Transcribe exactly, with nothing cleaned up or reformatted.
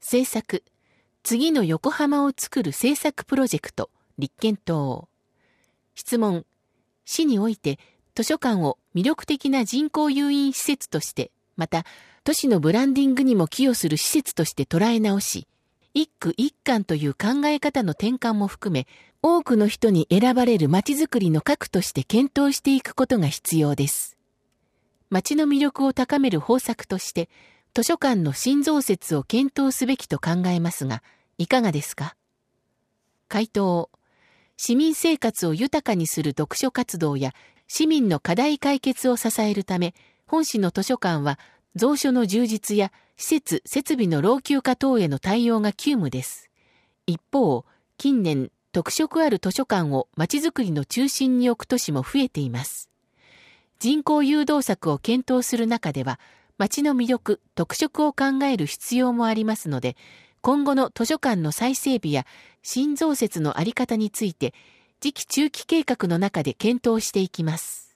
政策、次の横浜を作る政策プロジェクト、立憲党。質問、市において図書館を魅力的な人口誘引施設として、また都市のブランディングにも寄与する施設として捉え直し、一区一館という考え方の転換も含め、多くの人に選ばれる街づくりの核として検討していくことが必要です。街の魅力を高める方策として、図書館の新増設を検討すべきと考えますが、いかがですか？回答、市民生活を豊かにする読書活動や市民の課題解決を支えるため、本市の図書館は蔵書の充実や施設・設備の老朽化等への対応が急務です。一方、近年、特色ある図書館を街づくりの中心に置く都市も増えています。人口誘導策を検討する中では、街の魅力、特色を考える必要もありますので、今後の図書館の再整備や新増設のあり方について、次期中期計画の中で検討していきます。